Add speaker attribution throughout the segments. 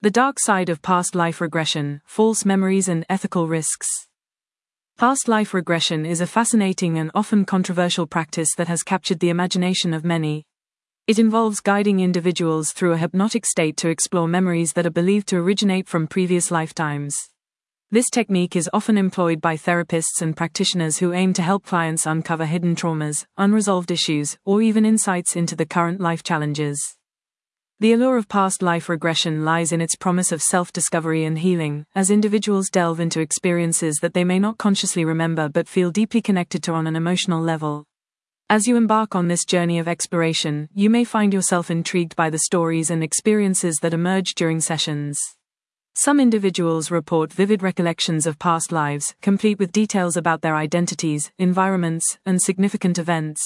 Speaker 1: The dark side of past life regression, false memories and ethical risks. Past life regression is a fascinating and often controversial practice that has captured the imagination of many. It involves guiding individuals through a hypnotic state to explore memories that are believed to originate from previous lifetimes. This technique is often employed by therapists and practitioners who aim to help clients uncover hidden traumas, unresolved issues, or even insights into the current life challenges. The allure of past life regression lies in its promise of self-discovery and healing, as individuals delve into experiences that they may not consciously remember but feel deeply connected to on an emotional level. As you embark on this journey of exploration, you may find yourself intrigued by the stories and experiences that emerge during sessions. Some individuals report vivid recollections of past lives, complete with details about their identities, environments, and significant events.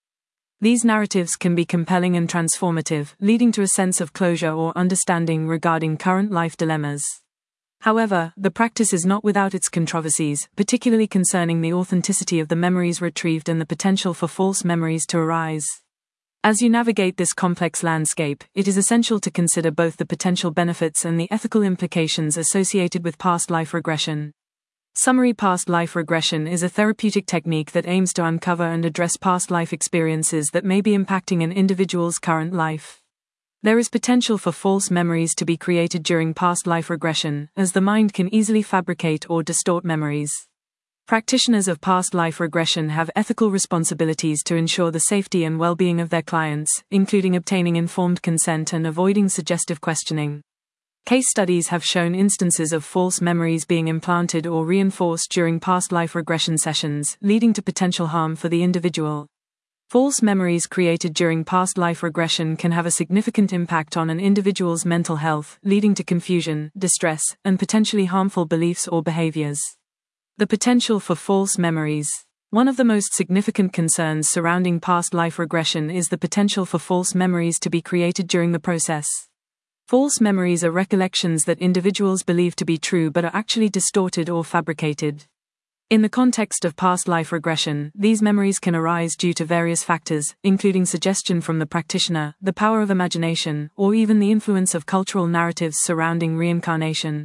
Speaker 1: These narratives can be compelling and transformative, leading to a sense of closure or understanding regarding current life dilemmas. However, the practice is not without its controversies, particularly concerning the authenticity of the memories retrieved and the potential for false memories to arise. As you navigate this complex landscape, it is essential to consider both the potential benefits and the ethical implications associated with past life regression. Summary: past life regression is a therapeutic technique that aims to uncover and address past life experiences that may be impacting an individual's current life. There is potential for false memories to be created during past life regression, as the mind can easily fabricate or distort memories. Practitioners of past life regression have ethical responsibilities to ensure the safety and well-being of their clients, including obtaining informed consent and avoiding suggestive questioning. Case studies have shown instances of false memories being implanted or reinforced during past life regression sessions, leading to potential harm for the individual. False memories created during past life regression can have a significant impact on an individual's mental health, leading to confusion, distress, and potentially harmful beliefs or behaviors. The potential for false memories. One of the most significant concerns surrounding past life regression is the potential for false memories to be created during the process. False memories are recollections that individuals believe to be true but are actually distorted or fabricated. In the context of past life regression, these memories can arise due to various factors, including suggestion from the practitioner, the power of imagination, or even the influence of cultural narratives surrounding reincarnation.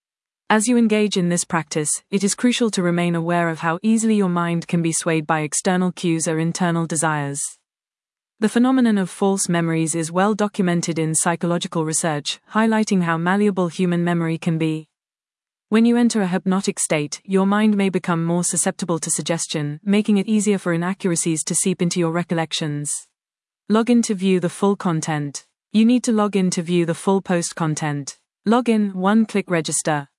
Speaker 1: As you engage in this practice, it is crucial to remain aware of how easily your mind can be swayed by external cues or internal desires. The phenomenon of false memories is well documented in psychological research, highlighting how malleable human memory can be. When you enter a hypnotic state, your mind may become more susceptible to suggestion, making it easier for inaccuracies to seep into your recollections. Log in to view the full content. You need to log in to view the full post content. Log in, one-click register.